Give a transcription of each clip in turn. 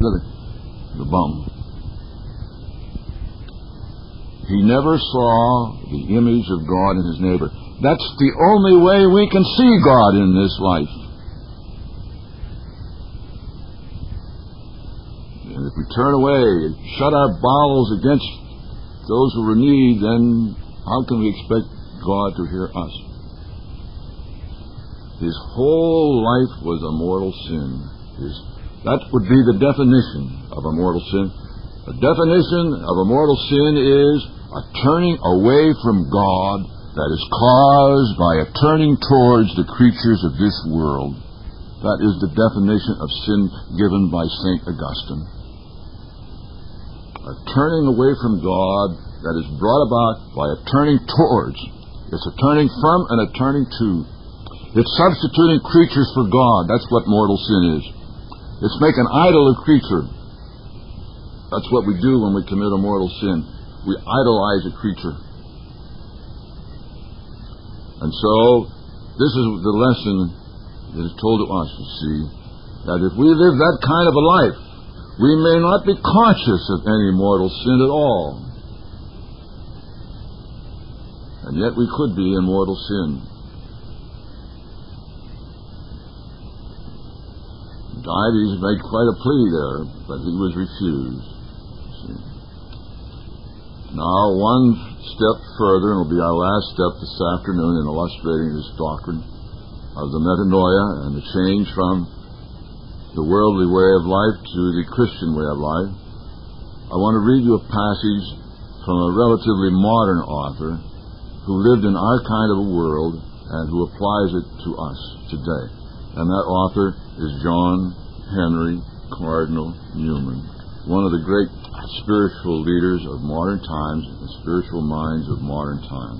the bum. He never saw the image of God in his neighbor. That's the only way we can see God in this life. And if we turn away, shut our bowels against those who are in need, then how can we expect God to hear us? His whole life was a mortal sin. That would be the definition of a mortal sin. The definition of a mortal sin is a turning away from God that is caused by a turning towards the creatures of this world. That is the definition of sin given by St. Augustine. A turning away from God that is brought about by a turning towards. It's a turning from and a turning to. It's substituting creatures for God. That's what mortal sin is. It's make an idol of creature. That's what we do when we commit a mortal sin. We idolize a creature. And so, this is the lesson that is told to us, you see, that if we live that kind of a life, we may not be conscious of any mortal sin at all. And yet we could be in mortal sin. Dives made quite a plea there, but he was refused. See? Now, one step further, and it will be our last step this afternoon in illustrating this doctrine of the metanoia and the change from the worldly way of life to the Christian way of life. I want to read you a passage from a relatively modern author who lived in our kind of a world and who applies it to us today. And that author is John Henry Cardinal Newman, one of the great spiritual leaders of modern times and spiritual minds of modern times.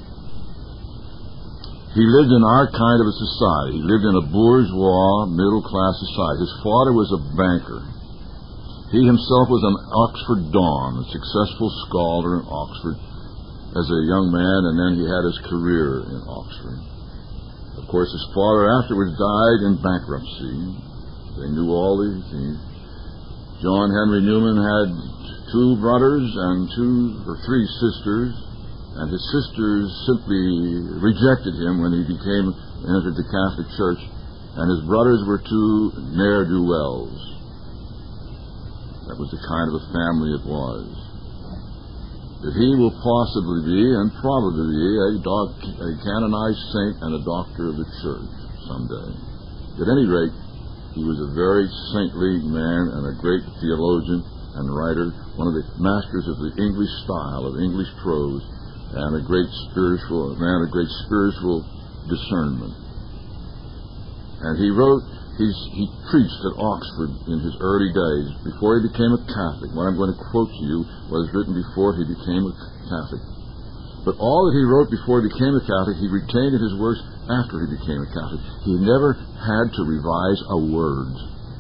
He lived in our kind of a society. He lived in a bourgeois, middle-class society. His father was a banker. He himself was an Oxford don, a successful scholar in Oxford as a young man, and then he had his career in Oxford. Of course, his father afterwards died in bankruptcy. They knew all these things. John Henry Newman had 2 brothers and 2 or 3 sisters, and his sisters simply rejected him when he entered the Catholic Church, and his brothers were 2 ne'er-do-wells. That was the kind of a family it was. That he will possibly be, and probably be, a canonized saint and a doctor of the Church someday. At any rate, he was a very saintly man and a great theologian and writer, one of the masters of the English style, of English prose, and a great spiritual man, a great spiritual discernment. And he preached at Oxford in his early days, before he became a Catholic. What I'm going to quote to you was written before he became a Catholic. But all that he wrote before he became a Catholic, he retained in his works after he became a Catholic. He never had to revise a word.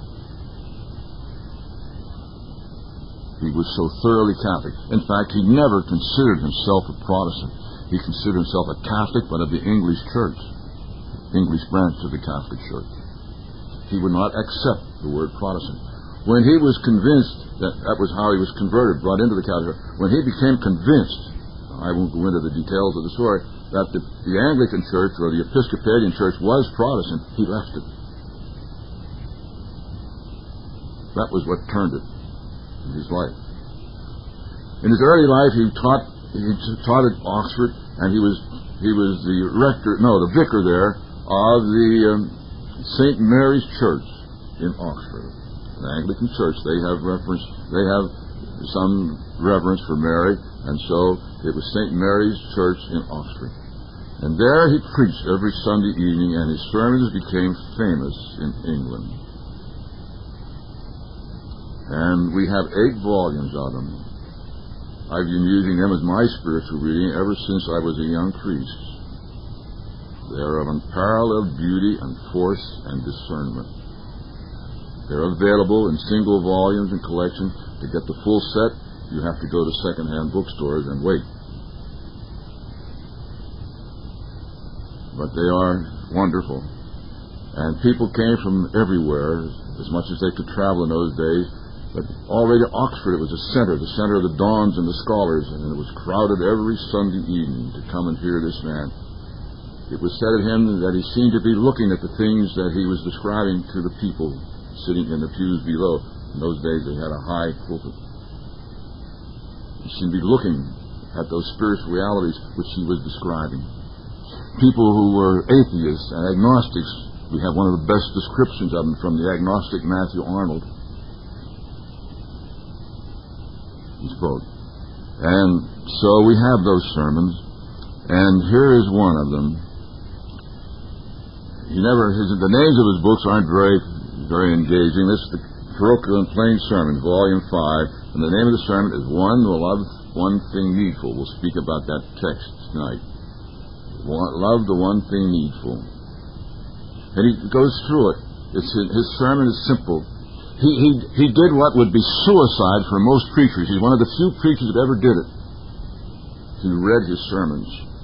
He was so thoroughly Catholic. In fact, he never considered himself a Protestant. He considered himself a Catholic, but of the English Church, English branch of the Catholic Church. He would not accept the word Protestant. When he was convinced that was how he was converted, brought into the Catholic Church, when he became convinced, I won't go into the details of the story, that the Anglican Church or the Episcopalian Church was Protestant, he left it. That was what turned it in his life. In his early life, he taught at Oxford, and he was the vicar there of the St. Mary's Church in Oxford. The Anglican Church, they have some reverence for Mary, and so it was St. Mary's Church in Oxford. And there he preached every Sunday evening, and his sermons became famous in England. And we have 8 volumes of them. I've been using them as my spiritual reading ever since I was a young priest. They are of unparalleled beauty and force and discernment. They're available in single volumes and collections. To get the full set, you have to go to second-hand bookstores and wait. But they are wonderful. And people came from everywhere, as much as they could travel in those days, But already Oxford, it was the center of the dons and the scholars, and it was crowded every Sunday evening to come and hear this man. It was said of him that he seemed to be looking at the things that he was describing to the people sitting in the pews below. In those days they had a high pulpit. He seemed to be looking at those spiritual realities which he was describing. People who were atheists and agnostics, we have one of the best descriptions of them from the agnostic Matthew Arnold. He spoke. And so we have those sermons, and here is one of them. The names of his books aren't very engaging. This is the Parochial and Plain Sermons, Volume 5, and the name of the sermon is One Love, One Thing Needful. We'll speak about that text tonight. Love the one thing needful. And he goes through it. His sermon is simple. He did what would be suicide for most preachers. He's one of the few preachers that ever did it. He read his sermons.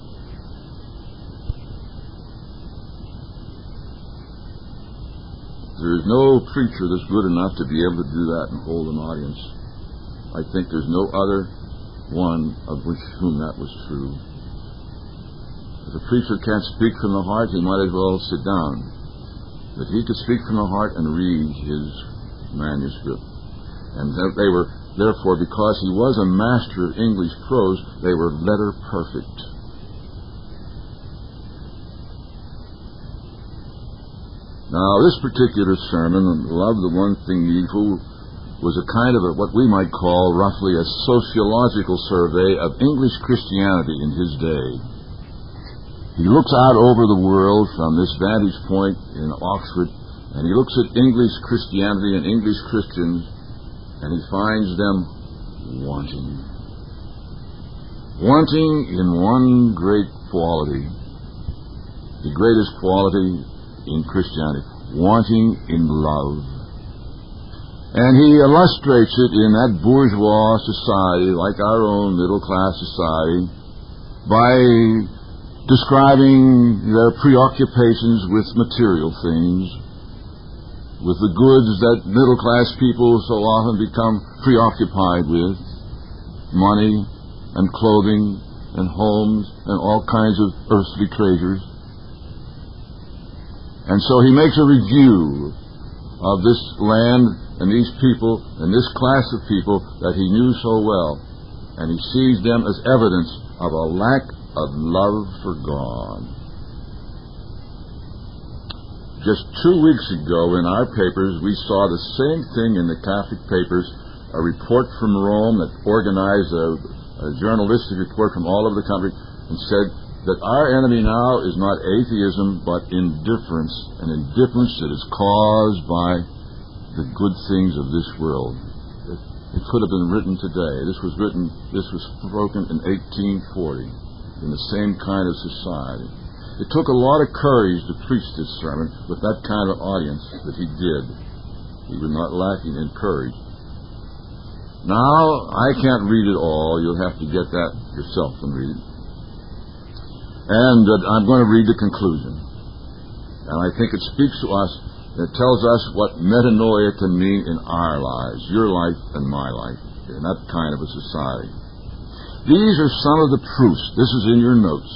There is no preacher that's good enough to be able to do that and hold an audience. I think there's no other one of whom that was true. If a preacher can't speak from the heart, he might as well sit down. But he could speak from the heart and read his manuscript. And they were, therefore, because he was a master of English prose, they were letter perfect. Now, this particular sermon, Love the One Thing Needful, was a kind of what we might call roughly a sociological survey of English Christianity in his day. He looks out over the world from this vantage point in Oxford, and he looks at English Christianity and English Christians, and he finds them wanting. Wanting in one great quality, the greatest quality in Christianity, wanting in love. And he illustrates it in that bourgeois society, like our own middle-class society, by describing their preoccupations with material things, with the goods that middle-class people so often become preoccupied with, money and clothing and homes and all kinds of earthly treasures. And so he makes a review of this land and these people and this class of people that he knew so well, and he sees them as evidence of a lack of love for God. Just 2 weeks ago in our papers, we saw the same thing in the Catholic papers, a report from Rome that organized a journalistic report from all over the country and said that our enemy now is not atheism but indifference, an indifference that is caused by the good things of this world. It could have been written today. This was spoken in 1840. In the same kind of society. It took a lot of courage to preach this sermon with that kind of audience that he did. He was not lacking in courage. Now, I can't read it all. You'll have to get that yourself and read it. And I'm going to read the conclusion. And I think it speaks to us, and it tells us what metanoia can mean in our lives, your life and my life, in that kind of a society. These are some of the proofs. This is in your notes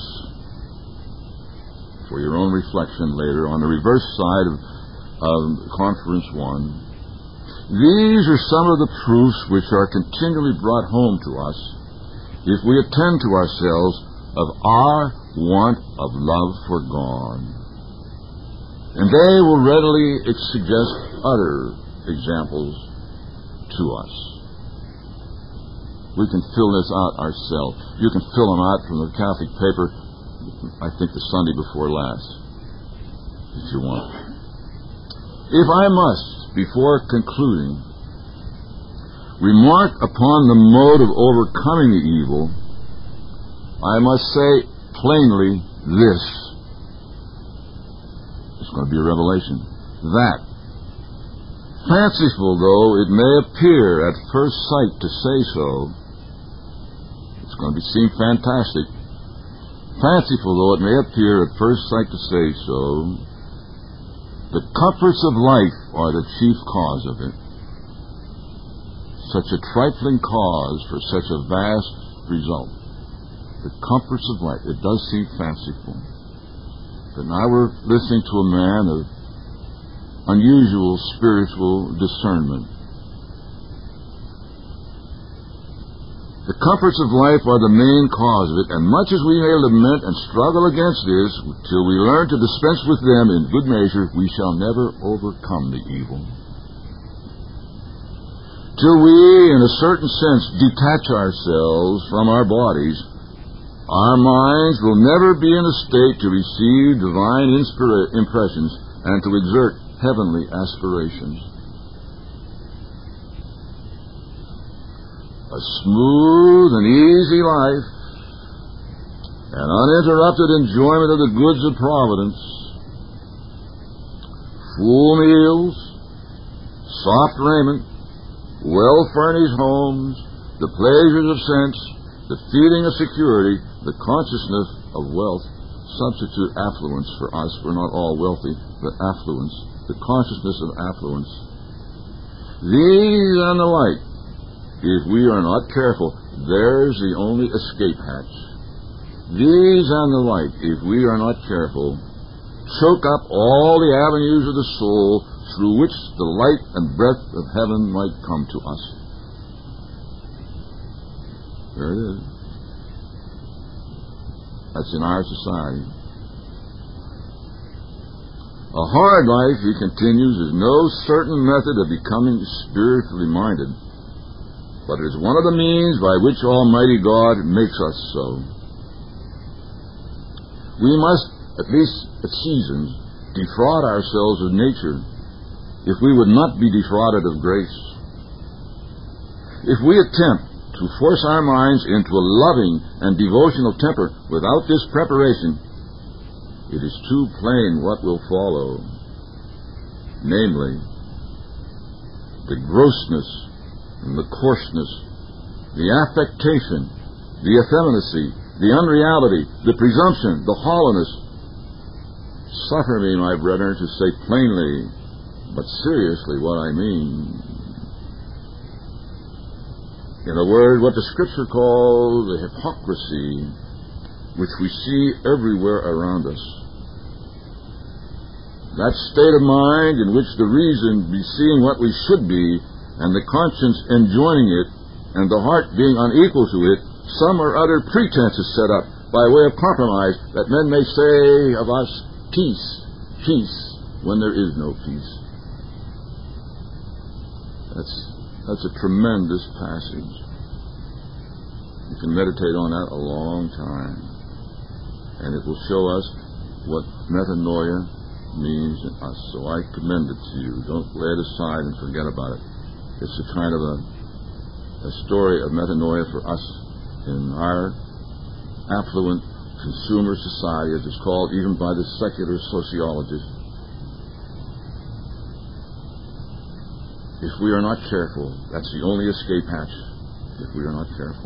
for your own reflection later on the reverse side of Conference 1. These are some of the proofs which are continually brought home to us if we attend to ourselves of our want of love for God. And they will readily suggest other examples to us. We can fill this out ourselves. You can fill them out from the Catholic paper, I think the Sunday before last, if you want. If I must, before concluding, remark upon the mode of overcoming the evil, I must say plainly this. It's going to be a revelation. That, fanciful though it may appear at first sight to say so, it's going to seem fantastic. Fanciful though it may appear at first sight to say so, the comforts of life are the chief cause of it. such a trifling cause for such a vast result. The comforts of life. It does seem fanciful. But now we're listening to a man of unusual spiritual discernment. The comforts of life are the main cause of it, and much as we may lament and struggle against this, till we learn to dispense with them in good measure, we shall never overcome the evil. Till we, in a certain sense, detach ourselves from our bodies, our minds will never be in a state to receive divine impressions and to exert heavenly aspirations. A smooth and easy life, an uninterrupted enjoyment of the goods of providence, full meals, soft raiment, well-furnished homes, the pleasures of sense, the feeling of security, the consciousness of wealth, substitute affluence for us. We're not all wealthy, but affluence, the consciousness of affluence. These and the like, if we are not careful, there's the only escape hatch. These and the like, if we are not careful, choke up all the avenues of the soul through which the light and breath of heaven might come to us. There it is. That's in our society. A hard life, he continues, is no certain method of becoming spiritually minded, but it is one of the means by which Almighty God makes us so. We must, at least at seasons, defraud ourselves of nature if we would not be defrauded of grace. If we attempt to force our minds into a loving and devotional temper without this preparation, it is too plain what will follow, namely, the grossness and the coarseness, the affectation, the effeminacy, the unreality, the presumption, the hollowness. Suffer me, my brethren, to say plainly, but seriously, what I mean. In a word, what the Scripture calls the hypocrisy which we see everywhere around us. That state of mind in which the reason be seeing what we should be, and the conscience enjoining it, and the heart being unequal to it, some or other pretense is set up by way of compromise, that men may say of us, peace, peace, when there is no peace. That's a tremendous passage. You can meditate on that a long time, and it will show us what metanoia means in us. So I commend it to you. Don't lay it aside and forget about it. It's a kind of a story of metanoia for us in our affluent consumer society, as it's called even by the secular sociologists. If we are not careful, that's the only escape hatch, if we are not careful.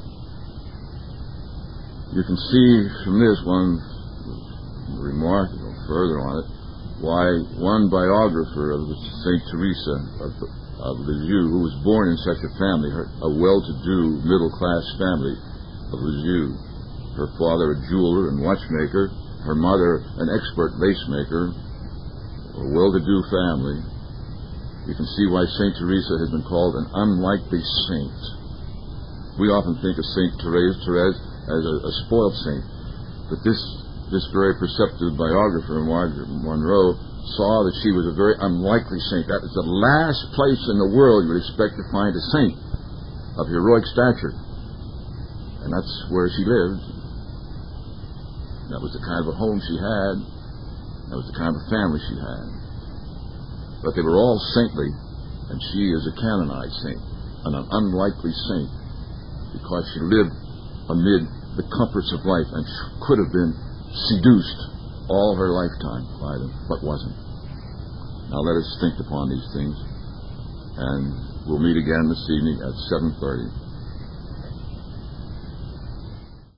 You can see from this one remark, further on it, why one biographer of St. Teresa of Lisieux, who was born in such a family, a well-to-do middle-class family of Lisieux, her father a jeweler and watchmaker, her mother an expert lace maker, a well-to-do family. You can see why St. Teresa has been called an unlikely saint. We often think of St. Therese as a spoiled saint, but this very perceptive biographer, Margaret Monroe, saw that she was a very unlikely saint. That is the last place in the world you would expect to find a saint of heroic stature. And that's where she lived. That was the kind of a home she had. That was the kind of a family she had. But they were all saintly, and she is a canonized saint, and an unlikely saint, because she lived amid the comforts of life and could have been seduced all her lifetime by them, but wasn't. Now let us think upon these things, and we'll meet again this evening at 7:30.